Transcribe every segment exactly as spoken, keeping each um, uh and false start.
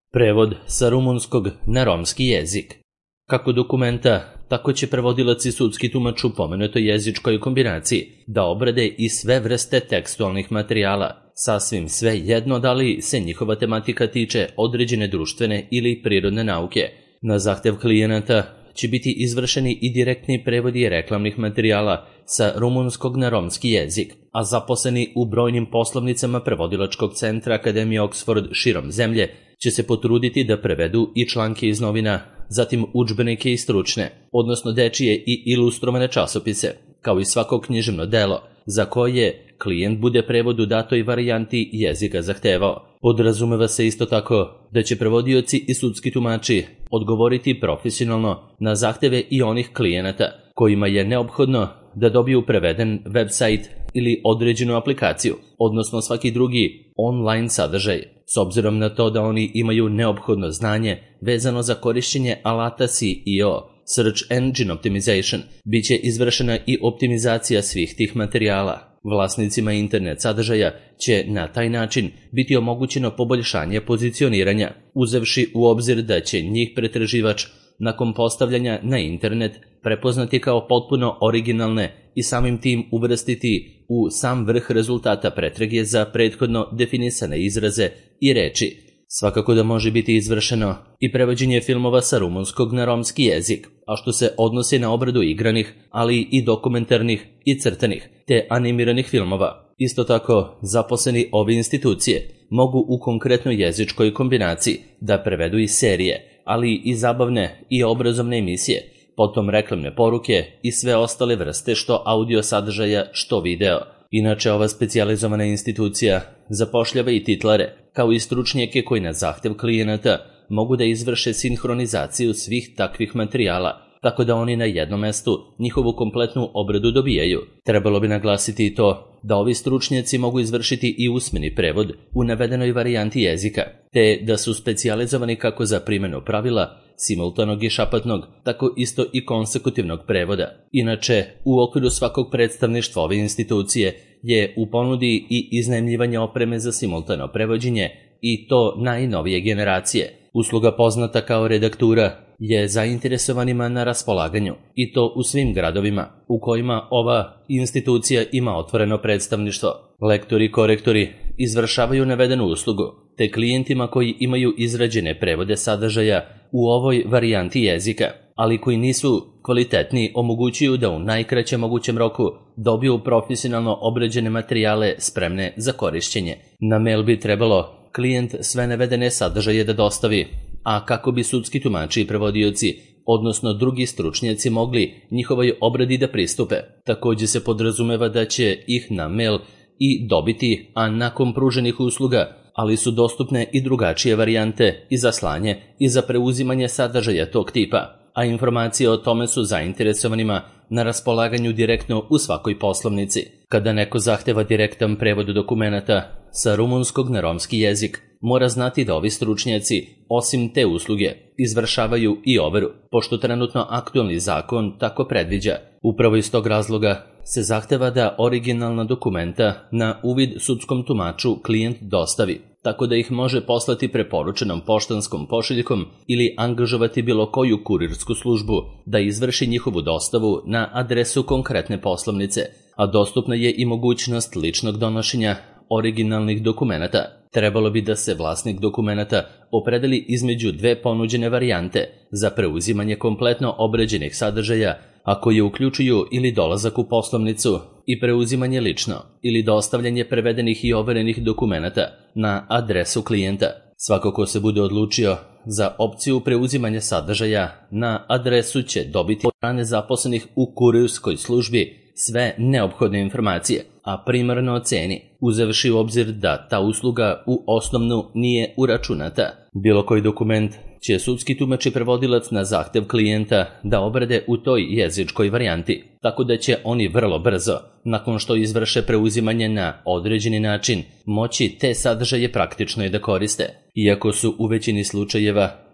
Prevod sa rumunskog na romski jezik. Kako dokumenta, tako će prevodilac i sudski tumač u pomenutoj jezičkoj kombinaciji da obrade i sve vrste tekstualnih materijala, sasvim sve jedno da li se njihova tematika tiče određene društvene ili prirodne nauke. Na zahtev klijenata će biti izvršeni i direktni prevodi reklamnih materijala sa rumunskog na romski jezik, a zaposleni u brojnim poslovnicama prevodilačkog centra Akademije Oxford širom zemlje će se potruditi da prevedu i članke iz novina, zatim udžbenike i stručne, odnosno dečije i ilustrovane časopise, kao i svako književno delo, za koje klijent bude prevod u datoj varijanti jezika zahtevao. Podrazumeva se isto tako da će prevodioci i sudski tumači odgovoriti profesionalno na zahteve i onih klijenata kojima je neophodno da dobiju preveden website ili određenu aplikaciju, odnosno svaki drugi online sadržaj, s obzirom na to da oni imaju neophodno znanje vezano za korišćenje alata S E O, Search Engine Optimization, bit će izvršena i optimizacija svih tih materijala. Vlasnicima internet sadržaja će na taj način biti omogućeno poboljšanje pozicioniranja, uzevši u obzir da će njih pretraživač nakon postavljanja na internet prepoznati kao potpuno originalne i samim tim uvrstiti u sam vrh rezultata pretrage za prethodno definisane izraze i reči. Svakako da može biti izvršeno i prevođenje filmova sa rumunskog na romski jezik, a što se odnosi na obradu igranih, ali i dokumentarnih i crtanih, te animiranih filmova. Isto tako, zaposleni ove institucije mogu u konkretnoj jezičkoj kombinaciji da prevedu i serije, ali i zabavne i obrazovne emisije, potom reklamne poruke i sve ostale vrste što audio sadržaja, što video. Inače, ova specijalizovana institucija zapošljava i titlare, kao i stručnjake koji na zahtev klijenata mogu da izvrše sinhronizaciju svih takvih materijala, tako da oni na jednom mestu njihovu kompletnu obradu dobijaju. Trebalo bi naglasiti i to da ovi stručnjaci mogu izvršiti i usmeni prevod u navedenoj varijanti jezika, te da su specijalizovani kako za primjenu pravila, simultanog i šapatnog, tako isto i konsekutivnog prevoda. Inače, u okviru svakog predstavništva ove institucije je u ponudi i iznajmljivanje opreme za simultano prevođenje, i to najnovije generacije. Usluga poznata kao redaktura je zainteresovanima na raspolaganju, i to u svim gradovima u kojima ova institucija ima otvoreno predstavništvo. Lektori i korektori izvršavaju navedenu uslugu, te klijentima koji imaju izrađene prevode sadržaja u ovoj varijanti jezika, ali koji nisu kvalitetni, omogućuju da u najkraćem mogućem roku dobiju profesionalno obrađene materijale spremne za korišćenje. Na mail bi trebalo klijent sve navedene sadržaje da dostavi, a kako bi sudski tumači i prevodioci, odnosno drugi stručnjaci, mogli njihovoj obradi da pristupe. Također se podrazumeva da će ih na mail i dobiti, a nakon pruženih usluga, ali su dostupne i drugačije varijante i za slanje i za preuzimanje sadržaja tog tipa, a informacije o tome su zainteresovanima na raspolaganju direktno u svakoj poslovnici. Kada neko zahteva direktan prevod dokumenata sa rumunskog na romski jezik, mora znati da ovi stručnjaci, osim te usluge, izvršavaju i overu, pošto trenutno aktualni zakon tako predviđa. Upravo iz tog razloga se zahteva da originalna dokumenta na uvid sudskom tumaču klijent dostavi, tako da ih može poslati preporučenom poštanskom pošiljkom ili angažovati bilo koju kurirsku službu da izvrši njihovu dostavu na adresu konkretne poslovnice, a dostupna je i mogućnost ličnog donošenja originalnih dokumenata. Trebalo bi da se vlasnik dokumenata opredeli između dve ponuđene varijante za preuzimanje kompletno obrađenih sadržaja, a koje uključuju ili dolazak u poslovnicu i preuzimanje lično, ili dostavljanje prevedenih i overenih dokumenata na adresu klijenta. Svako ko se bude odlučio za opciju preuzimanja sadržaja na adresu će dobiti od strane zaposlenih u kurirskoj službi sve neophodne informacije, a primarno o ceni, uzevši u obzir da ta usluga u osnovnu nije uračunata. Bilo koji dokument će sudski tumač i prevodilac na zahtev klijenta da obrade u toj jezičkoj varijanti, tako da će oni vrlo brzo, nakon što izvrše preuzimanje na određeni način, moći te sadržaje praktično i da koriste. Iako su u većini slučajeva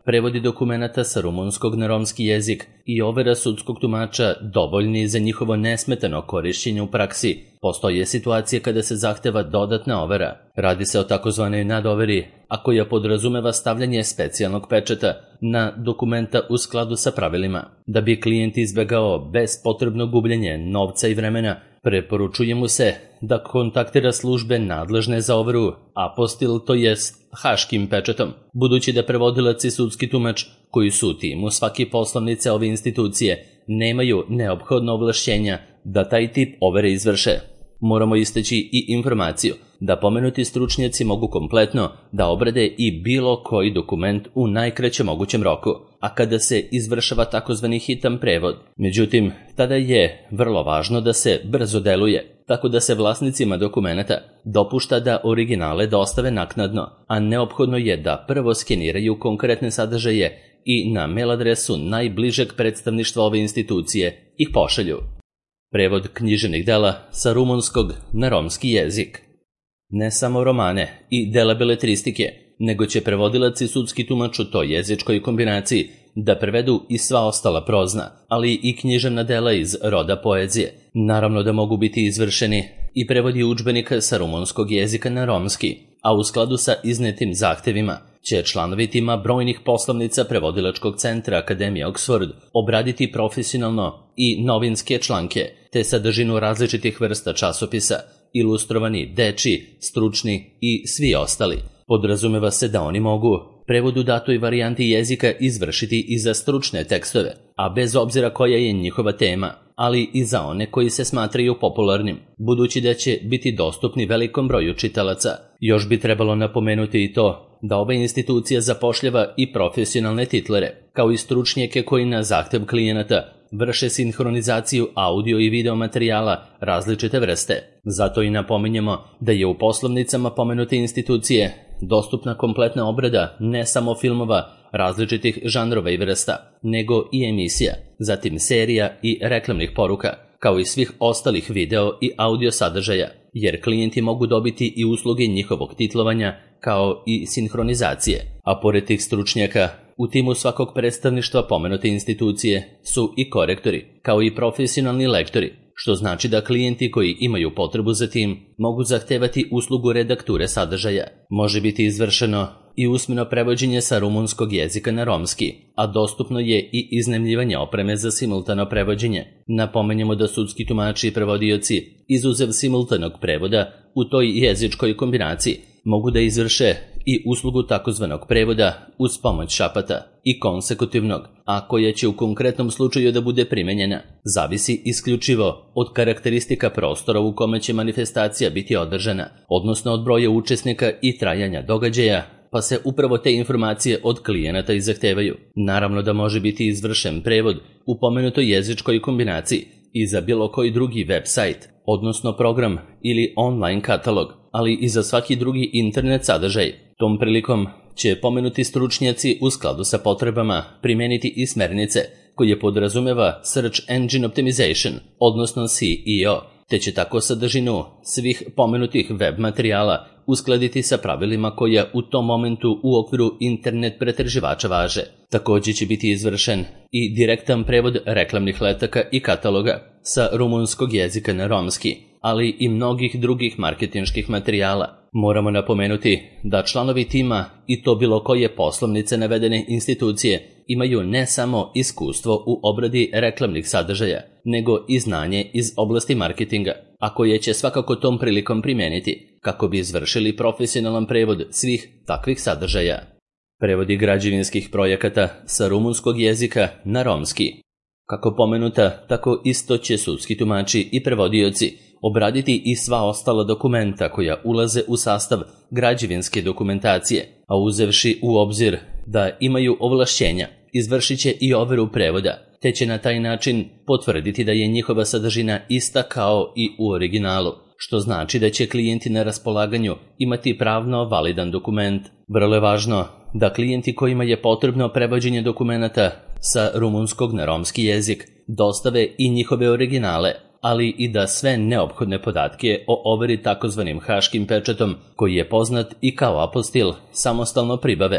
prevodi dokumenata sa rumunskog na romski jezik i overa sudskog tumača dovoljni za njihovo nesmetano korišćenje u praksi, postoje situacije kada se zahteva dodatna overa. Radi se o takozvanoj nadoveri, a koja podrazumeva stavljanje specijalnog pečata na dokumenta u skladu sa pravilima. Da bi klijent izbegao bespotrebno gubljenje novca i vremena, preporučuje mu se da kontaktira službe nadležne za overu apostil, to jest haškim pečatom, budući da prevodilac i sudski tumač koji su u timu svake poslovnice ove institucije nemaju neophodno ovlašćenja da taj tip overe izvrše. Moramo istaći i informaciju da pomenuti stručnjaci mogu kompletno da obrade i bilo koji dokument u najkraćem mogućem roku, a kada se izvršava takozvani hitan prevod. Međutim, tada je vrlo važno da se brzo deluje, tako da se vlasnicima dokumenata dopušta da originale dostave naknadno, a neophodno je da prvo skeniraju konkretne sadržaje i na mail adresu najbližeg predstavništva ove institucije ih pošalju. Prevod književnih dela sa rumunskog na romski jezik. Ne samo romane i dela beletristike, nego će prevodilac i sudski tumač u toj jezičkoj kombinaciji da prevedu i sva ostala prozna, ali i književna dela iz roda poezije. Naravno da mogu biti izvršeni i prevodi udžbenika sa rumunskog jezika na romski, a u skladu sa iznetim zahtevima će članovi tima brojnih poslovnica prevodilačkog centra Akademije Oxford obraditi profesionalno i novinske članke, te sadržinu različitih vrsta časopisa, ilustrovani, dečiji, stručni i svi ostali. Podrazumeva se da oni mogu prevod u datoj varijanti jezika izvršiti i za stručne tekstove, a bez obzira koja je njihova tema, ali i za one koji se smatraju popularnim, budući da će biti dostupni velikom broju čitalaca. Još bi trebalo napomenuti i to da ova institucija zapošljava i profesionalne titlere, kao i stručnjake koji na zahtev klijenata vrše sinhronizaciju audio i video materijala različite vrste. Zato i napominjemo da je u poslovnicama pomenute institucije dostupna kompletna obrada ne samo filmova različitih žanrova i vrsta, nego i emisija, zatim serija i reklamnih poruka, kao i svih ostalih video i audio sadržaja, jer klijenti mogu dobiti i usluge njihovog titlovanja kao i sinhronizacije. A pored tih stručnjaka, u timu svakog predstavništva pomenute institucije su i korektori, kao i profesionalni lektori, što znači da klijenti koji imaju potrebu za tim mogu zahtevati uslugu redakture sadržaja. Može biti izvršeno i usmeno prevođenje sa rumunskog jezika na romski, a dostupno je i iznajmljivanje opreme za simultano prevođenje. Napomenjemo da sudski tumači i prevodioci, izuzev simultanog prevoda u toj jezičkoj kombinaciji, mogu da izvrše i uslugu takozvanog prevoda uz pomoć šapata i konsekutivnog, a koja će u konkretnom slučaju da bude primenjena, zavisi isključivo od karakteristika prostora u kome će manifestacija biti održana, odnosno od broja učesnika i trajanja događaja, pa se upravo te informacije od klijenata i zahtevaju. Naravno da može biti izvršen prevod u pomenutoj jezičkoj kombinaciji i za bilo koji drugi website, odnosno program ili online katalog, ali i za svaki drugi internet sadržaj. Tom prilikom će pomenuti stručnjaci u skladu sa potrebama primeniti i smernice koje podrazumeva Search Engine Optimization, odnosno S E O, te će tako sadržinu svih pomenutih web materijala uskladiti sa pravilima koja u tom momentu u okviru internet pretraživača važe. Također će biti izvršen i direktan prevod reklamnih letaka i kataloga sa rumunskog jezika na romski, ali i mnogih drugih marketinških materijala. Moramo napomenuti da članovi tima i to bilo koje poslovnice navedene institucije imaju ne samo iskustvo u obradi reklamnih sadržaja, nego i znanje iz oblasti marketinga, a koje će svakako tom prilikom primijeniti kako bi izvršili profesionalan prevod svih takvih sadržaja. Prevodi građevinskih projekata sa rumunskog jezika na romski. Kako pomenuta, tako isto će sudski tumači i prevodioci obraditi i sva ostala dokumenta koja ulaze u sastav građevinske dokumentacije, a uzevši u obzir da imaju ovlašćenja, izvršit će i overu prevoda, te će na taj način potvrditi da je njihova sadržina ista kao i u originalu, što znači da će klijenti na raspolaganju imati pravno validan dokument. Vrlo je važno da klijenti kojima je potrebno prevođenje dokumenata sa rumunskog na romski jezik dostave i njihove originale, ali i da sve neophodne podatke o overi takozvanim haškim pečatom, koji je poznat i kao apostil, samostalno pribave.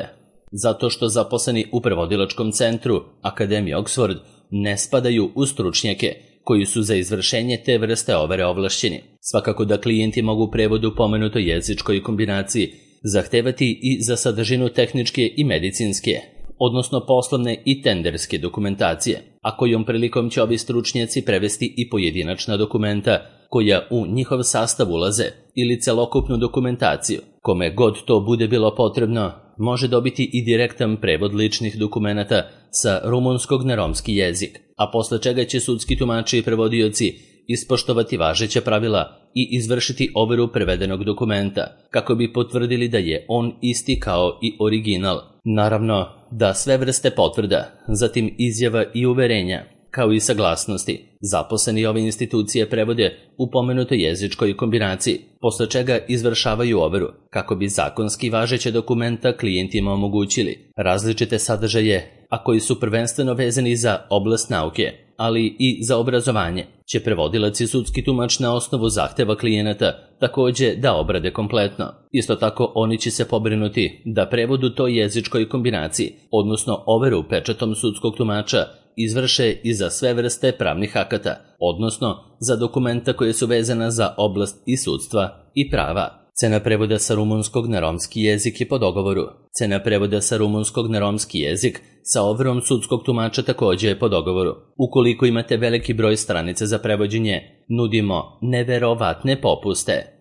zato što zaposleni u prevodilačkom centru Akademije Oxford ne spadaju u stručnjake koji su za izvršenje te vrste overe ovlašćeni. Svakako da klijenti mogu prevod u pomenutoj jezičkoj kombinaciji zahtevati i za sadržinu tehničke i medicinske, odnosno poslovne i tenderske dokumentacije, a kojom prilikom će ovi stručnjaci prevesti i pojedinačna dokumenta koja u njihov sastav ulaze ili celokupnu dokumentaciju. Kome god to bude bilo potrebno, može dobiti i direktan prevod ličnih dokumenata sa rumunskog na romski jezik, a posle čega će sudski tumači i prevodioci ispoštovati važeća pravila i izvršiti overu prevedenog dokumenta, kako bi potvrdili da je on isti kao i original. Naravno da sve vrste potvrda, zatim izjava i uverenja, kao i saglasnosti, zaposleni ove institucije prevode u pomenutoj jezičkoj kombinaciji, posle čega izvršavaju overu, kako bi zakonski važeće dokumenta klijentima omogućili različite sadržaje, a koji su prvenstveno vezani za oblast nauke, ali i za obrazovanje, će prevodilac i sudski tumač na osnovu zahteva klijenata takođe da obrade kompletno. Isto tako oni će se pobrinuti da prevod u toj jezičkoj kombinaciji, odnosno overu pečatom sudskog tumača, izvrše i za sve vrste pravnih akata, odnosno za dokumenta koje su vezana za oblast i sudstva i prava. Cena prevoda sa rumunskog na romski jezik je po dogovoru. Cena prevoda sa rumunskog na romski jezik sa overom sudskog tumača takođe je po dogovoru. Ukoliko imate veliki broj stranica za prevođenje, nudimo neverovatne popuste.